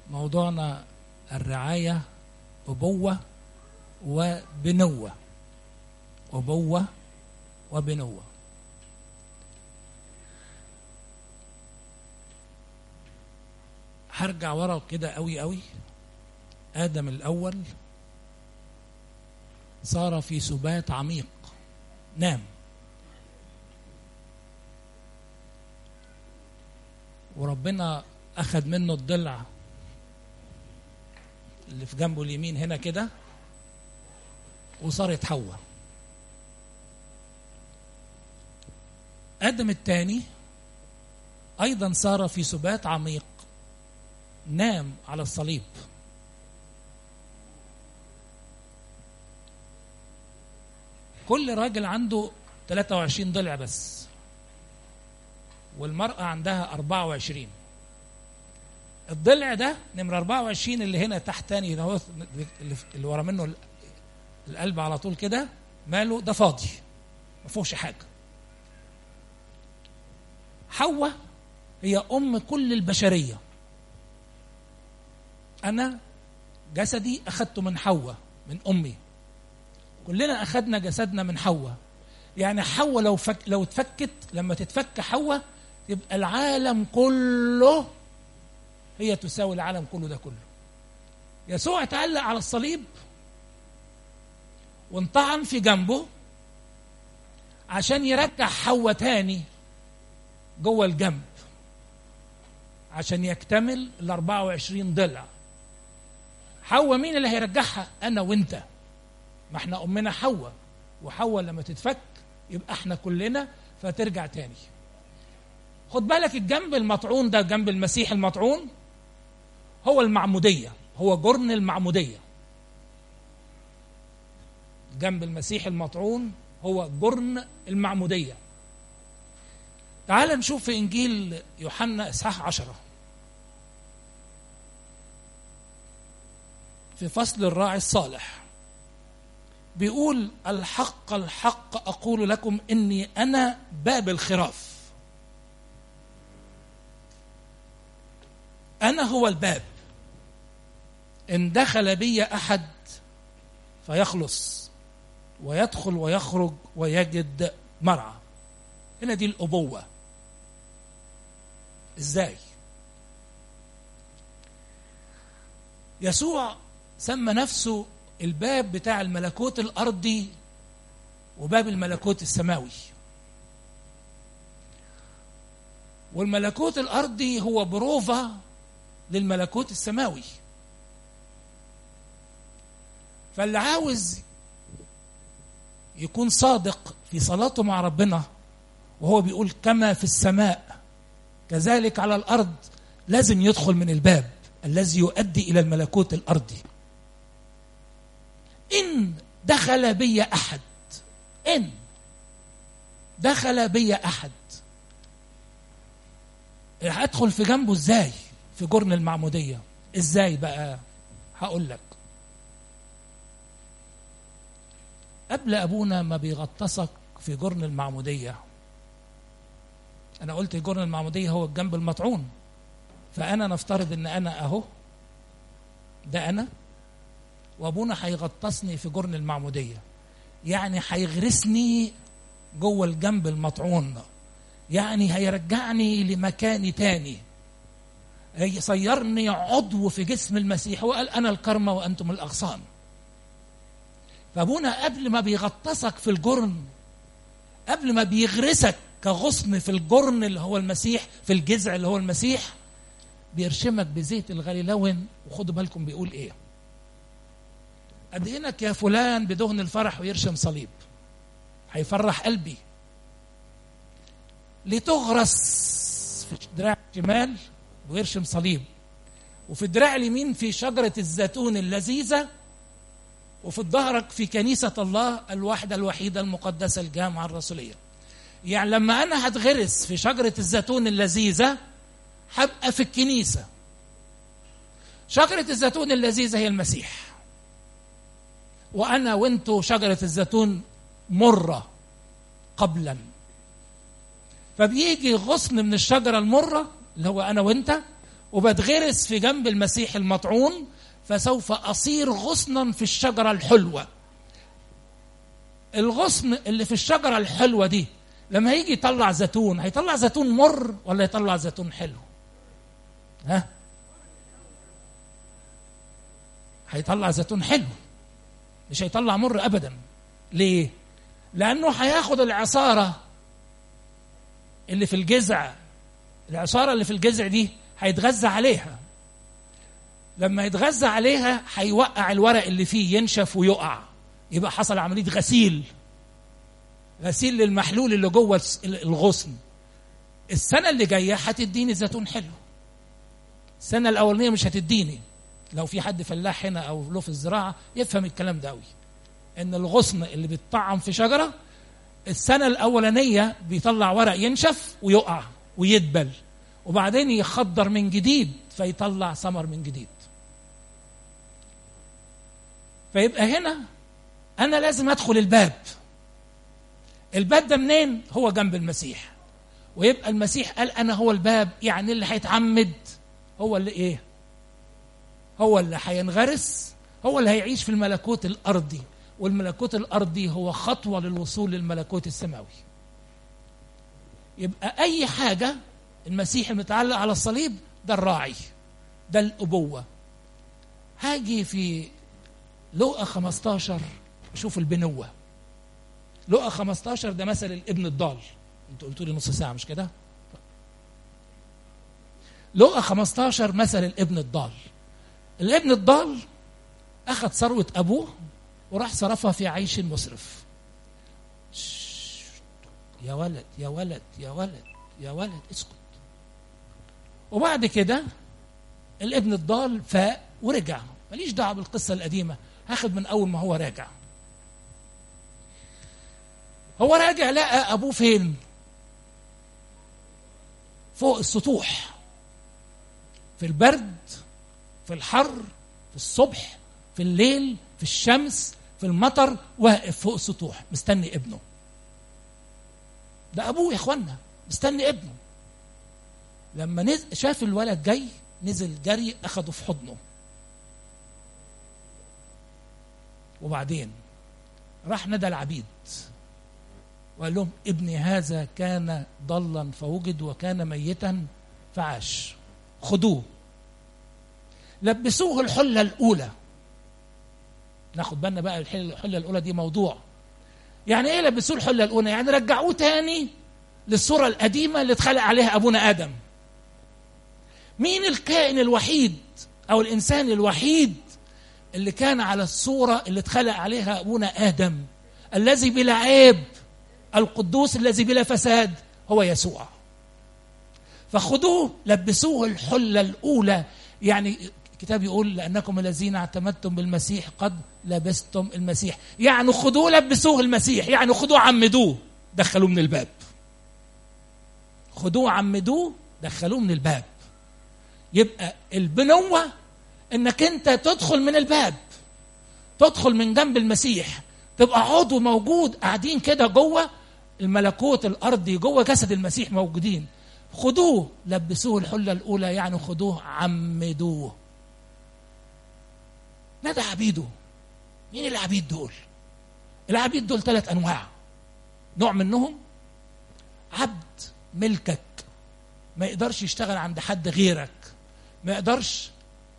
موضوعنا الرعاية أبوة وبنوة. أبوة وبنوة. هرجع ورا كده قوي قوي. آدم الأول صار في سبات عميق، نام، وربنا أخذ منه الضلع اللي في جنبه اليمين هنا كده، وصارت حواء. آدم الثاني أيضا صار في سبات عميق، نام على الصليب. كل راجل عنده 23 ضلع بس، والمرأة عندها 24. الضلع ده نمرة 24 اللي هنا تحت تاني ده، اللي ورا منه القلب على طول كده، ماله ده؟ فاضي، ما فيهوش حاجة. حواء هي أم كل البشرية. أنا جسدي أخذته من حواء، من أمي. كلنا أخذنا جسدنا من حواء. يعني حواء لو اتفكت، لما تتفك حواء يبقى العالم كله، هي تساوي العالم كله ده كله. يسوع اتعلق على الصليب وانطعن في جنبه عشان يرجع حواء تاني جوه الجنب، عشان يكتمل 24 ضلع. حواء مين اللي هيرجعها؟ أنا وإنت. ما احنا أمنا حواء، وحواء لما تتفك يبقى احنا كلنا، فترجع تاني. خد بالك، الجنب المطعون ده، جنب المسيح المطعون، هو المعمودية، هو جرن المعمودية. جنب المسيح المطعون هو جرن المعمودية. تعال نشوف في إنجيل يوحنا إصحاح 10 في فصل الراعي الصالح، بيقول: الحق الحق أقول لكم إني أنا باب الخراف. أنا هو الباب، إن دخل بي أحد فيخلص ويدخل ويخرج ويجد مرعى. هنا دي الأبوة. إزاي؟ يسوع سمى نفسه الباب بتاع الملكوت الأرضي وباب الملكوت السماوي. والملكوت الأرضي هو بروفة للملكوت السماوي. فاللي عاوز يكون صادق في صلاته مع ربنا، وهو بيقول كما في السماء كذلك على الأرض، لازم يدخل من الباب الذي يؤدي إلى الملكوت الأرضي. إن دخل بي أحد، إن دخل بي أحد، هدخل في جنبه إزاي؟ في جرن المعمودية. إزاي بقى؟ هقول لك. قبل أبونا ما بيغطسك في جرن المعمودية، أنا قلت جرن المعمودية هو الجنب المطعون. فأنا نفترض إن أنا أهو، ده أنا، وأبونا هيغطسني في جرن المعمودية. يعني هيغرسني جوه الجنب المطعون، يعني هيرجعني لمكاني تاني، هيصيرني عضو في جسم المسيح. وقال أنا الكرمة وأنتم الأغصان. فأبونا قبل ما بيغطسك في الجرن، قبل ما بيغرسك كغصن في الجرن اللي هو المسيح، في الجذع اللي هو المسيح، بيرشمك بزيت الغليلون. وخدوا بالكم بيقول ايه: أدهنك يا فلان بدهن الفرح، ويرشم صليب. هيفرح قلبي. لتغرس في الدراع الشمال ويرشم صليب، وفي الدراع اليمين في شجرة الزيتون اللذيذة، وفي ظهرك في كنيسة الله الواحدة الوحيدة المقدسة الجامعة الرسولية. يعني لما أنا هتغرس في شجرة الزيتون اللذيذة، هبقى في الكنيسة. شجرة الزيتون اللذيذة هي المسيح، وأنا وأنتو شجرة الزيتون مرة قبلا. فبيجي غصن من الشجرة المرة اللي هو أنا وأنت، وبتغرس في جنب المسيح المطعون، فسوف أصير غصنا في الشجرة الحلوة. الغصن اللي في الشجرة الحلوة دي لما هيجي يطلع زيتون، هيطلع زيتون مر ولا يطلع زيتون حلو؟ ها؟ هيطلع زيتون حلو، مش هيطلع مر أبدا. ليه؟ لأنه هياخد العصارة اللي في الجذع، العصارة اللي في الجذع دي هيتغذى عليها. لما يتغذى عليها هيوقع الورق اللي فيه، ينشف ويقع، يبقى حصل عملية غسيل للمحلول اللي جوه الغصن. السنة اللي جاية هتديني زيتون حلو، السنة الأولانية مش هتديني. لو في حد فلاح هنا أو له في الزراعة يفهم الكلام ده قوي، إن الغصن اللي بيتطعم في شجرة السنة الأولانية بيطلع ورق ينشف ويقع ويدبل، وبعدين يخضر من جديد فيطلع ثمر من جديد. فيبقى هنا أنا لازم أدخل الباب ده منين؟ هو جنب المسيح. ويبقى المسيح قال أنا هو الباب، يعني اللي هيتعمد هو اللي إيه؟ هو اللي هينغرس، هو اللي هيعيش في الملكوت الأرضي. والملكوت الأرضي هو خطوة للوصول للملكوت السماوي. يبقى أي حاجة المسيح المتعلق على الصليب ده الراعي، ده الأبوة. هاجي في لوقا 15 شوف البنوة. لوقا 15 ده مثل الابن الضال. انتوا قلتوا لي نص ساعة مش كده؟ لوقا 15 مثل الابن الضال. الابن الضال أخذ ثروة أبوه وراح صرفها في عيش مسرف. يا ولد يا ولد يا ولد يا ولد اسكت. وبعد كده الابن الضال فاق ورجع. ماليش دعوة بالقصة القديمة، هاخد من أول ما هو راجع. هو راجع لقى أبوه فين؟ فوق السطوح، في البرد، في الحر، في الصبح، في الليل، في الشمس، في المطر، واقف فوق السطوح مستني ابنه. ده أبوه يا إخوانا، مستني ابنه. لما شاف الولد جاي نزل جري أخده في حضنه. وبعدين راح ندى العبيد وقال لهم ابني هذا كان ضلا فوجد وكان ميتا فعاش، خدوه. لبسوه الحلة الأولى. ناخد بالنا بقى، الحلة الأولى دي موضوع. يعني ايه لبسوه الحلة الأولى؟ يعني رجعوه تاني للصورة القديمة اللي اتخلق عليها أبونا آدم. مين الكائن الوحيد أو الإنسان الوحيد اللي كان على الصورة اللي اتخلق عليها أبونا آدم؟ الذي بلا عيب، القدوس الذي بلا فساد، هو يسوع. فخدوه لبسوه الحلة الأولى. يعني الكتاب يقول لأنكم الذين اعتمدتم بالمسيح قد لبستم المسيح. يعني خدوه لبسوه المسيح، يعني خدوه عمدوه دخلوه من الباب. خدوه عمدوه دخلوه من الباب. يبقى البنوة انك انت تدخل من الباب، تدخل من جنب المسيح، تبقى عضو موجود، قاعدين كده جوه الملكوت الأرضي، جوه جسد المسيح موجودين. خدوه لبسوه الحلة الأولى، يعني خدوه عمدوه. نادى عبيده. مين العبيد دول؟ العبيد دول 3 أنواع. نوع منهم عبد ملكك، ما يقدرش يشتغل عند حد غيرك، ما يقدرش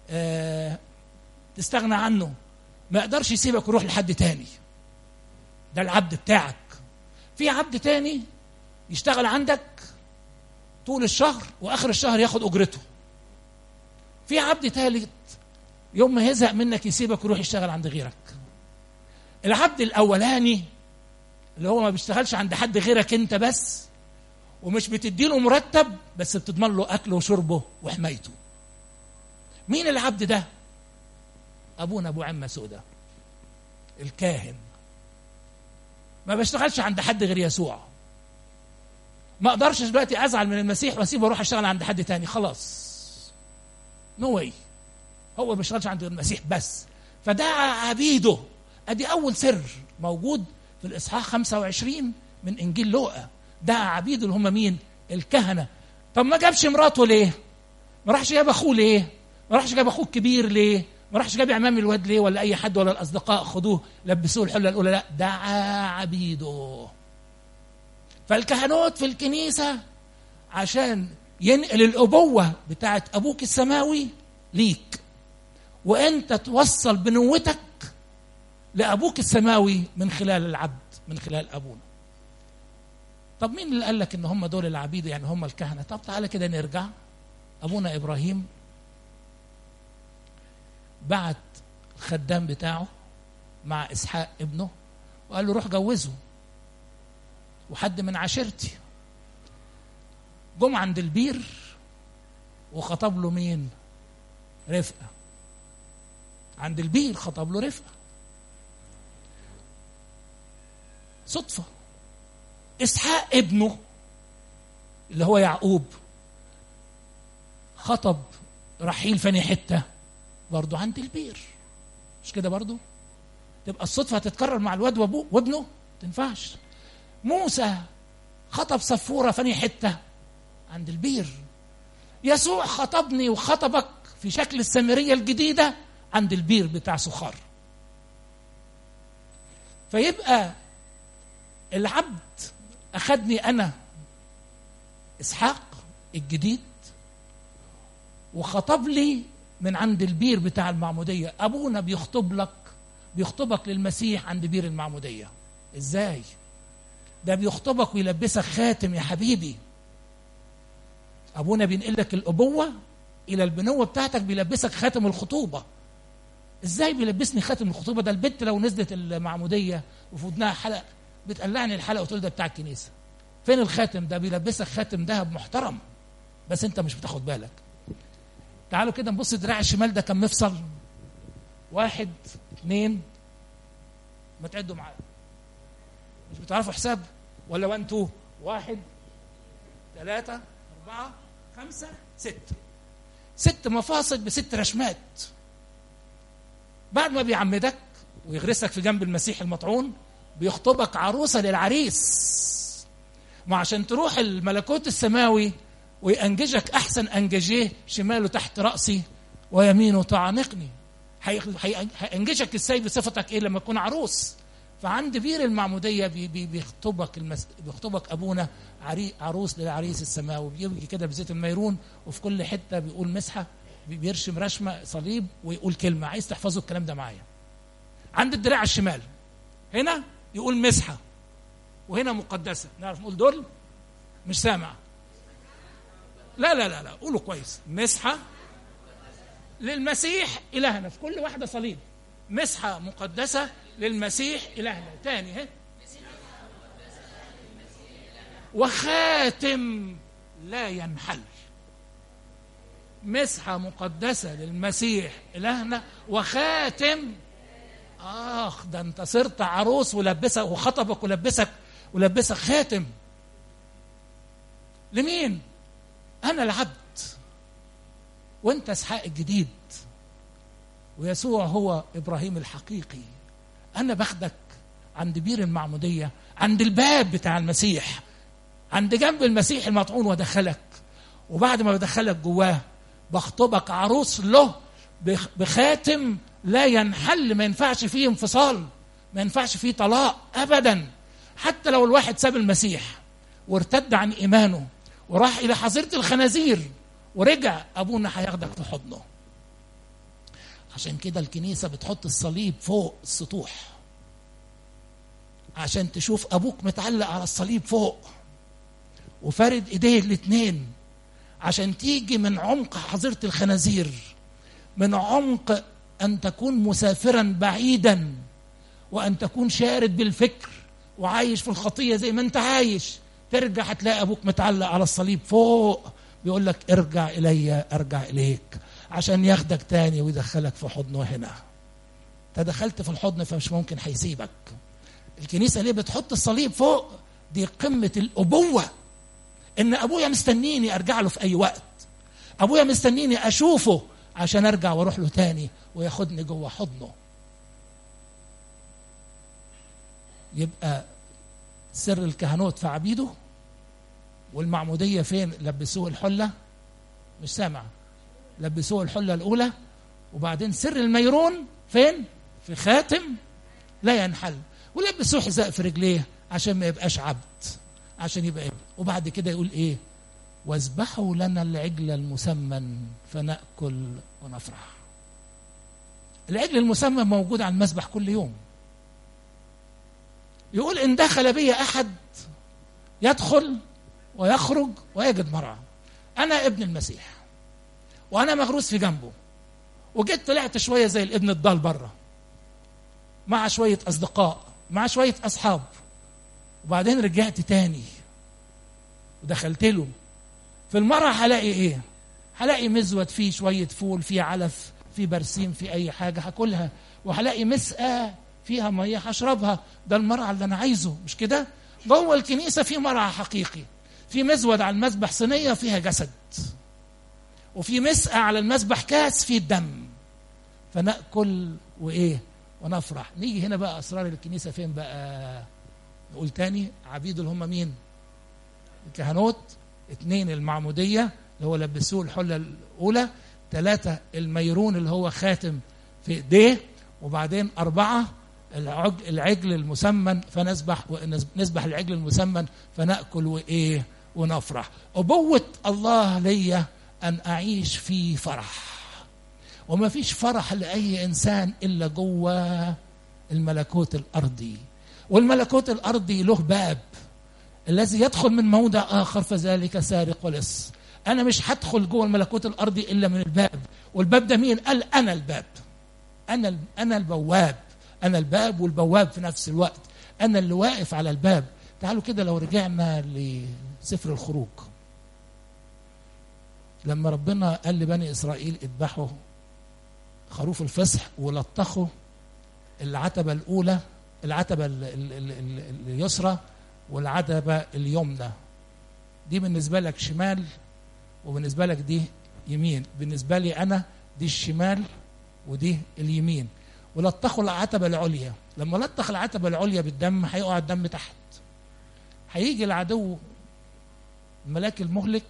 تستغنى عنه، ما يقدرش يسيبك ويروح لحد تاني. ده العبد بتاعك. في عبد تاني يشتغل عندك طول الشهر وآخر الشهر ياخد أجرته. في عبد ثالث يوم ما يزهق منك يسيبك ويروح يشتغل عند غيرك. العبد الأولاني اللي هو ما بيشتغلش عند حد غيرك انت بس، ومش بتديله مرتب بس بتضمن له أكله وشربه وحمايته. مين العبد ده؟ أبونا أبو عمة سودة الكاهن. ما بشتغلش عند حد غير يسوع. ما اقدرش دلوقتي ازعل من المسيح واسيبه واروح اشتغل عند حد تاني، خلاص نو واي. هو ما بيشتغلش عند المسيح بس. فدعا عبيده. ادي اول سر موجود في الاصحاح 25 من انجيل لوقا. دعا عبيده اللي هم مين؟ الكهنه. طب ما جابش مراته ليه؟ ما راحش جاب اخوه ليه؟ ما راحش جاب اخوه الكبير ليه؟ ما راحش جاب عمام الواد ليه؟ ولا اي حد ولا الاصدقاء خدوه لبسوه الحله الاولى؟ لا، دعا عبيده. فالكهنوت في الكنيسه عشان ينقل الابوه بتاعت ابوك السماوي ليك، وانت توصل بنوتك لابوك السماوي من خلال العبد، من خلال ابونا. طب مين اللي قال لك ان هم دول العبيد، يعني هم الكهنه؟ طب تعالى كده نرجع. ابونا ابراهيم بعت الخدام بتاعه مع اسحاق ابنه وقال له روح جوزه وحد من عشيرتي. جم عند البير وخطب له مين؟ رفقه. عند البير خطب له رفقه. صدفه اسحاق ابنه اللي هو يعقوب خطب رحيل فاني حته برضه عند البير. مش كده برضه؟ تبقى الصدفه هتتكرر مع الواد وابوه وابنه؟ تنفعش. موسى خطب صفوره فاني حته عند البير. يسوع خطبني وخطبك في شكل السامريه الجديده عند البير بتاع سخار. فيبقى العبد أخدني أنا إسحاق الجديد وخطب لي من عند البير بتاع المعمودية. أبونا بيخطبك للمسيح عند بير المعمودية. إزاي؟ ده بيخطبك ويلبسك خاتم يا حبيبي. أبونا بينقلك الأبوة إلى البنوة بتاعتك، بيلبسك خاتم الخطوبة. إزاي بيلبسني خاتم الخطوبة؟ ده البنت لو نزلت المعمودية وفي ودنها حلق بتقلعني الحلقة وتقول ده بتاع الكنيسة. فين الخاتم ده؟ بيلبسك خاتم ذهب محترم، بس انت مش بتاخد بالك. تعالوا كده نبص الدراع الشمال ده كم مفصل؟ 1 2، ما تعدوا معايا، مش بتعرفوا حساب ولا 1 2؟ 1 3 4 5 6، 6 مفاصل ب6 رشمات. بعد ما بيعمدك ويغرسك في جنب المسيح المطعون بيخطبك عروسة للعريس. ما عشان تروح الملكوت السماوي ويأنججك أحسن أنججيه، شماله تحت رأسي ويمينه تعانقني. هيأنججك ازاي بصفتك ايه لما تكون عروس؟ فعند بير المعمودية بيخطبك أبونا عروس للعريس السماوي. بيجي كده بزيت الميرون، وفي كل حتة بيقول مسحة، بيرشم رشمة صليب ويقول كلمة. عايز تحفظوا الكلام ده معايا. عند الدراع الشمال هنا يقول مسحة، وهنا مقدسة. نعرف نقول دول؟ مش سامع. لا لا لا لا، قولوا كويس. مسحة للمسيح إلهنا، في كل واحدة صليب. مسحة مقدسة للمسيح إلهنا. تاني اهي، وخاتم لا ينحل. مسحة مقدسة للمسيح إلهنا وخاتم. ده انت صرت عروس ولبسك وخطبك ولبسك خاتم. لمين؟ انا العبد وانت اسحاق الجديد، ويسوع هو ابراهيم الحقيقي. انا باخدك عند بير المعمودية، عند الباب بتاع المسيح، عند جنب المسيح المطعون، وادخلك. وبعد ما بدخلك جواه بخطبك عروس له بخاتم لا ينحل. ما ينفعش فيه انفصال، ما ينفعش فيه طلاق ابدا. حتى لو الواحد ساب المسيح وارتد عن ايمانه وراح الى حظيرة الخنازير ورجع، ابونا هياخدك في حضنه. عشان كده الكنيسة بتحط الصليب فوق السطوح عشان تشوف ابوك متعلق على الصليب فوق وفارد ايديه الاتنين، عشان تيجي من عمق حظيرة الخنازير، من عمق أن تكون مسافرا بعيدا، وأن تكون شارد بالفكر وعايش في الخطية زي ما أنت عايش، ترجع هتلاقي أبوك متعلق على الصليب فوق بيقول لك ارجع إلي أرجع إليك، عشان ياخدك تاني ويدخلك في حضنه. هنا تدخلت في الحضن فمش ممكن هيسيبك. الكنيسة ليه بتحط الصليب فوق؟ دي قمة الأبوة، إن أبويا مستنيني أرجع له في أي وقت. أبويا مستنيني أشوفه عشان أرجع وأروح له تاني وياخدني جوه حضنه. يبقى سر الكهنوت في عبيده، والمعمودية فين؟ لبسوه الحلة. مش سامع. لبسوه الحلة الأولى، وبعدين سر الميرون فين؟ في خاتم لا ينحل، ولبسوه حذاء في رجليه عشان ما يبقاش عبد، عشان يبقى ابن. وبعد كده يقول ايه؟ واذبحوا لنا العجل المسمن فنأكل ونفرح. العجل المسمن موجود على المذبح كل يوم. يقول إن دخل بي أحد يدخل ويخرج ويجد مرعى. أنا ابن المسيح وأنا مغروس في جنبه، وجيت طلعت شوية زي الابن الضال بره مع شوية أصدقاء مع شوية أصحاب، وبعدين رجعت تاني ودخلت له. في المرعى هلاقي إيه؟ هلاقي مزود فيه شوية فول، فيه علف، فيه برسيم، فيه أي حاجة هاكلها، وهلاقي مسقى فيها مية هشربها. ده المرعى اللي أنا عايزه، مش كده؟ جوه الكنيسة في مرعى حقيقي، في مزود على المذبح صينية فيها جسد، وفي مسقى على المذبح كاس فيه الدم، فنأكل وإيه؟ ونفرح. نيجي هنا بقى أسرار الكنيسة فين بقى؟ نقول تاني. عبيد اللي هم مين؟ الكهنوت. 2 المعمودية اللي هو لبسوه الحلة الأولى. 3 الميرون اللي هو خاتم في إيديه. وبعدين 4 العجل المسمن، فنذبح العجل المسمن فنأكل وإيه؟ ونفرح. أبوة الله ليا أن أعيش في فرح، وما فيش فرح لأي إنسان إلا جوه الملكوت الأرضي. والملكوت الأرضي له باب، الذي يدخل من موضع آخر فذلك سارق ولص. أنا مش هدخل جوه الملكوت الأرضي إلا من الباب. والباب ده مين؟ قال أنا الباب، أنا البواب، أنا الباب والبواب في نفس الوقت، أنا اللي واقف على الباب. تعالوا كده لو رجعنا لسفر الخروج، لما ربنا قال لبني إسرائيل اذبحوا خروف الفصح ولطخوا العتبة الأولى، العتبة اليسرى والعتبة اليمنى. دي بالنسبة لك شمال وبالنسبة لك دي يمين، بالنسبة لي أنا دي الشمال ودي اليمين. ولطخوا العتبة العليا. لما لطخ العتبة العليا بالدم هيقع الدم تحت، هيجي العدو الملاك المهلك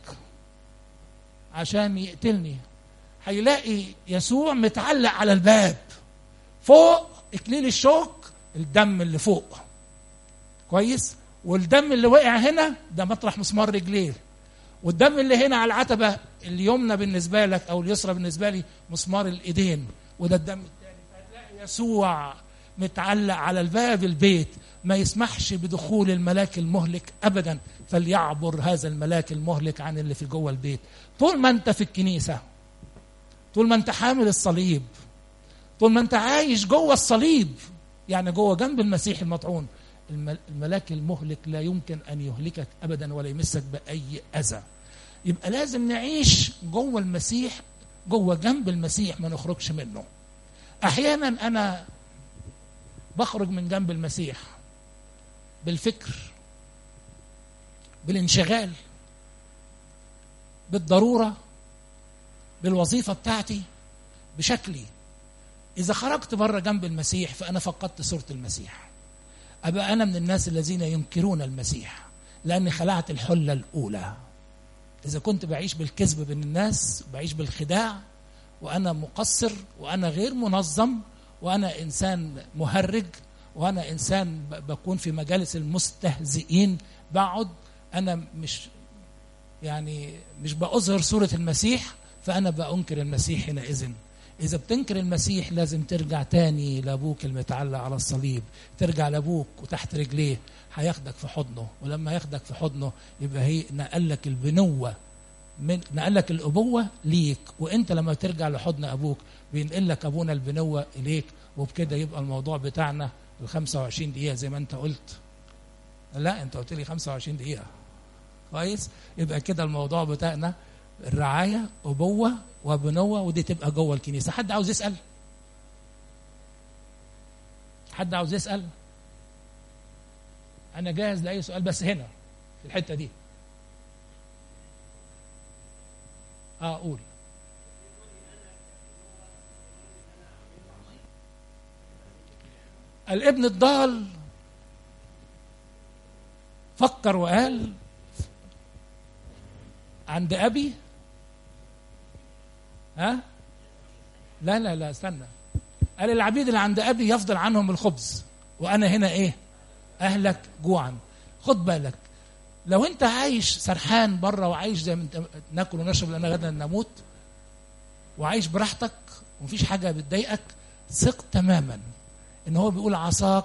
عشان يقتلني، هيلاقي يسوع متعلق على الباب فوق إكليل الشوك، الدم اللي فوق كويس، والدم اللي وقع هنا ده مطرح مسمار رجليه، والدم اللي هنا على العتبة اليمنى بالنسبة لك أو اليسرى بالنسبة لي مسمار الإيدين، وده الدم الثاني. فهتلاقي يسوع متعلق على الباب البيت، ما يسمحش بدخول الملاك المهلك أبدا، فليعبر هذا الملاك المهلك عن اللي في جوه البيت. طول ما أنت في الكنيسة، طول ما أنت حامل الصليب، طول ما أنت عايش جوه الصليب، يعني جوه جنب المسيح المطعون، الملاك المهلك لا يمكن أن يهلكك أبدا ولا يمسك بأي أذى. يبقى لازم نعيش جوه المسيح، جوه جنب المسيح، ما نخرجش منه. أحيانا أنا بخرج من جنب المسيح بالفكر، بالانشغال، بالضرورة، بالوظيفة بتاعتي، بشكلي. إذا خرجت بره جنب المسيح فأنا فقدت صورة المسيح. أبقى أنا من الناس الذين ينكرون المسيح لأني خلعت الحلة الأولى. إذا كنت بعيش بالكذب بين الناس، بعيش بالخداع، وأنا مقصر، وأنا غير منظم، وأنا إنسان مهرج، وأنا إنسان بكون في مجالس المستهزئين، بقعد أنا مش بأظهر صورة المسيح، فأنا بأنكر المسيح حينئذ. إذا بتنكر المسيح لازم ترجع تاني لأبوك المتعلق على الصليب، ترجع لأبوك وتحت رجليه، هياخدك في حضنه، ولما ياخدك في حضنه يبقى هي نقلك البنوة، نقلك الأبوة ليك، وإنت لما ترجع لحضن أبوك بينقلك أبونا البنوة إليك. وبكده يبقى الموضوع بتاعنا 25 دقيقة زي ما أنت قلت. لا، أنت قلت لي 25 دقيقة كويس. يبقى كده الموضوع بتاعنا الرعاية، أبوة وبنوة، ودي تبقى جوه الكنيسة. حد عاوز يسأل؟ حد عاوز يسأل؟ أنا جاهز لأي سؤال، بس هنا في الحتة دي. قول. الابن الضال فكر وقال عند أبي ها؟ لا لا لا استنى. قال العبيد اللي عند أبي يفضل عنهم الخبز وأنا هنا إيه؟ أهلك جوعا. خد بالك، لو أنت عايش سرحان بره وعايش زي ما أنت ناكل ونشرب لأن غدا نموت، وعايش براحتك ومفيش حاجة بتضايقك، ثق تماما إن هو بيقول عصاك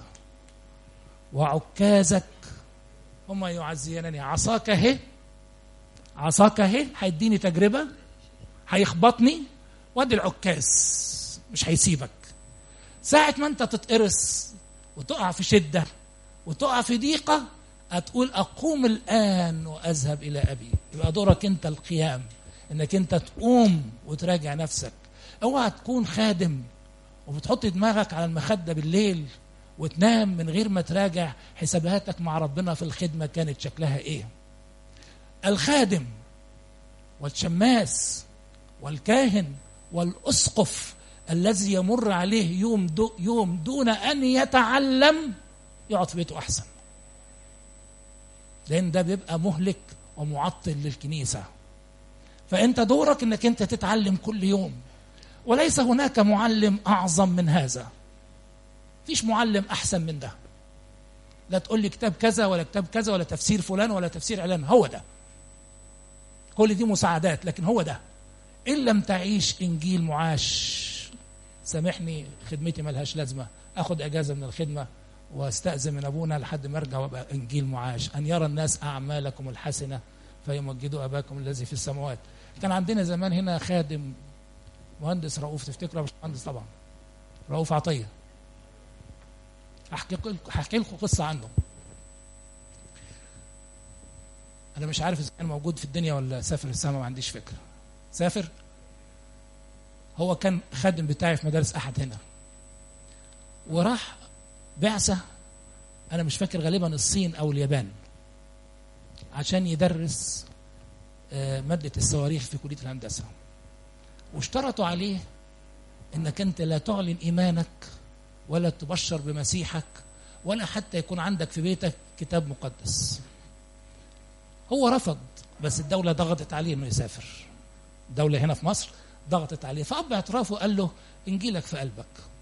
وعكازك هما يعزيانني. عصاك اهي، عصاك اهي هيديني تجربة، هيخبطني، وادي العكاز مش هيسيبك. ساعة ما انت تتقرص وتقع في شدة وتقع في ضيقة، هتقول أقوم الآن وأذهب إلى أبي. يبقى دورك أنت القيام، إنك أنت تقوم وتراجع نفسك. اوعى تكون خادم وبتحط دماغك على المخدة بالليل وتنام من غير ما تراجع حساباتك مع ربنا في الخدمة كانت شكلها إيه. الخادم والشماس والكاهن والأسقف الذي يمر عليه يوم دون أن يتعلم يقعد في بيته أحسن، لأن ده بيبقى مهلك ومعطل للكنيسة. فأنت دورك أنك أنت تتعلم كل يوم، وليس هناك معلم أعظم من هذا. فيش معلم أحسن من ده. لا تقول لي كتاب كذا ولا كتاب كذا ولا تفسير فلان ولا تفسير علان، هو ده. كل دي مساعدات، لكن هو ده. إن لم تعيش إنجيل معاش، سامحني خدمتي ملهاش لازمة، أخذ أجازة من الخدمة واستأذن من أبونا لحد ما أرجع وأبقى إنجيل معاش. أن يرى الناس أعمالكم الحسنة فيمجدوا أباكم الذي في السماوات. كان عندنا زمان هنا خادم مهندس رؤوف، تفتكروا؟ مش مهندس طبعا، رؤوف عطية. هحكي لكم قصة عنه. أنا مش عارف إذا كان موجود في الدنيا ولا سافر السماء، ما عنديش فكرة. سافر. هو كان خادم بتاعي في مدارس أحد هنا، وراح بعثة، أنا مش فاكر، غالبا الصين أو اليابان، عشان يدرس مادة الصواريخ في كلية الهندسة. واشترطوا عليه إنك أنت لا تعلن إيمانك ولا تبشر بمسيحك ولا حتى يكون عندك في بيتك كتاب مقدس. هو رفض، بس الدولة ضغطت عليه إنه يسافر. الدولة هنا في مصر ضغطت عليه، فأب اعترافه قال له إنجيلك في قلبك،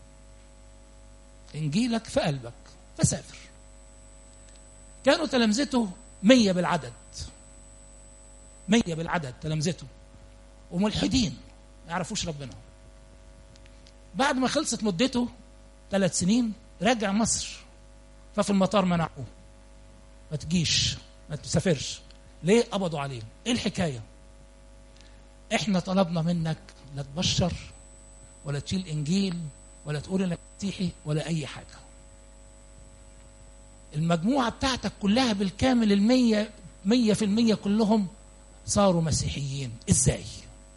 إنجيلك في قلبك، فسافر. كانوا تلامذته 100 بالعدد، 100 بالعدد تلامذته، وملحدين ما يعرفوش ربنا. بعد ما خلصت مدته 3 سنين رجع مصر، ففي المطار منعوه، ما تجيش، ما تسافرش. ليه؟ قبضوا عليه. ايه الحكاية؟ احنا طلبنا منك لا تبشر ولا تشيل انجيل ولا تقول انك مسيحي ولا اي حاجة. المجموعة بتاعتك كلها بالكامل 100% كلهم صاروا مسيحيين. ازاي؟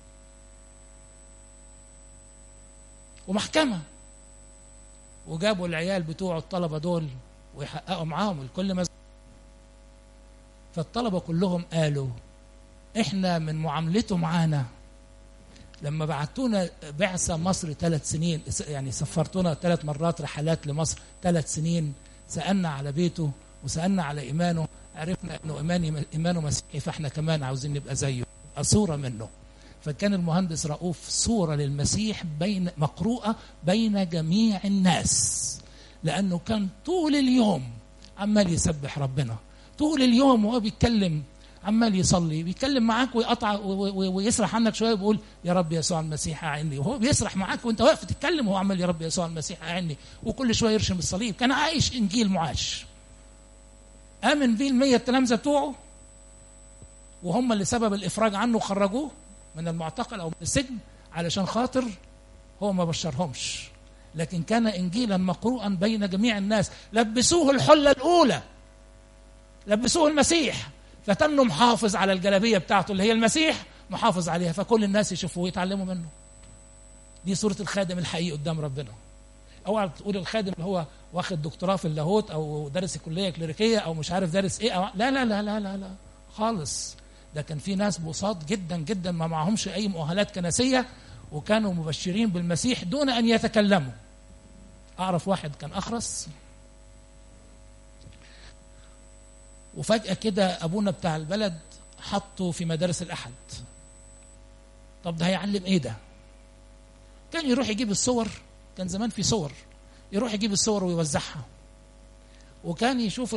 ومحكمة، وجابوا العيال بتوع الطلبة دول ويحققوا معاهم الكل مزق. فالطلبة كلهم قالوا احنا من معاملته معانا لما بعتونا بعثة مصر 3 سنين، يعني سفرتونا 3 مرات رحلات لمصر 3 سنين، سألنا على بيته وسألنا على إيمانه، عرفنا انه إيمانه مسيحي، فاحنا كمان عاوزين نبقى زيه، صورة منه. فكان المهندس رؤوف صورة للمسيح مقروءة بين جميع الناس، لأنه كان طول اليوم عمال يسبح ربنا، طول اليوم وهو بيتكلم عمال يصلي، بيتكلم معاك ويقطع ويسرح عنك شوية ويقول يا رب يسوع المسيح أعني، وهو بيسرح معاك وانت واقف تتكلم وهو عمال يا رب يسوع المسيح أعني، وكل شوية يرشم الصليب. كان عايش إنجيل معاش. آمن بيه 100 التلامذة بتوعه، وهم اللي سبب الإفراج عنه وخرجوه من المعتقل أو من السجن علشان خاطر هو ما بشرهمش. لكن كان إنجيلا مقروءا بين جميع الناس. لبسوه الحلة الأولى، لبسوه المسيح، فتنه محافظ على الجلابية بتاعته اللي هي المسيح، محافظ عليها، فكل الناس يشوفوه ويتعلموا منه. دي صورة الخادم الحقيقي قدام ربنا. اوعى تقول الخادم اللي هو واخد دكتوراه في اللاهوت او دارس كلية كليريكية او مش عارف دارس ايه أو لا لا لا لا لا لا خالص. ده كان في ناس بساط جدا جدا ما معهمش اي مؤهلات كنسية وكانوا مبشرين بالمسيح دون ان يتكلموا. اعرف واحد كان اخرس، وفجأة كده ابونا بتاع البلد حطه في مدارس الاحد. طب ده هيعلم ايه ده؟ كان يروح يجيب الصور، كان زمان في صور، يروح يجيب الصور ويوزعها، وكان يشوف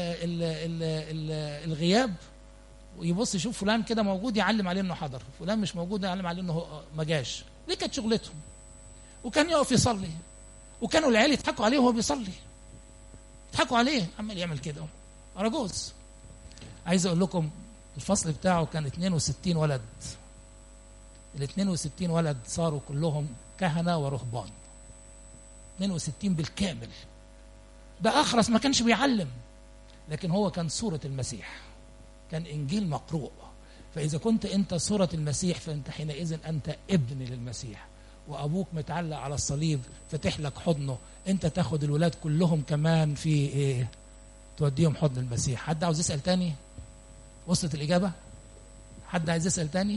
الغياب ويبص يشوف فلان كده موجود يعلم عليه انه حضر، فلان مش موجود يعلم عليه انه ما جاش. دي كانت شغلتهم. وكان يقف يصلي، وكانوا العيال يضحكوا عليه وهو بيصلي، يضحكوا عليه عمال يعمل كده أراجوز. عايز اقول لكم الفصل بتاعه كان 62 ولد، ال 62 ولد صاروا كلهم كهنة ورهبان، 62 بالكامل. ده أخرس ما كانش بيعلم، لكن هو كان صورة المسيح، كان إنجيل مقروء. فإذا كنت أنت صورة المسيح فأنت حينئذ أنت ابن للمسيح، وأبوك متعلق على الصليب فتح لك حضنه، أنت تاخد الولاد كلهم كمان في إيه؟ توديهم حضن المسيح. حد عاوز يسأل تاني؟ وصلت الإجابة؟ حد عايز يسأل تاني؟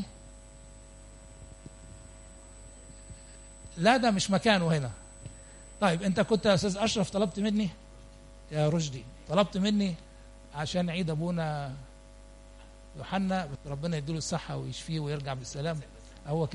لا ده مش مكانه هنا. طيب أنت كنت يا أستاذ أشرف طلبت مني يا رشدي، طلبت مني عشان عيد أبونا يوحنا، ربنا يديله الصحة ويشفيه ويرجع بالسلام. هو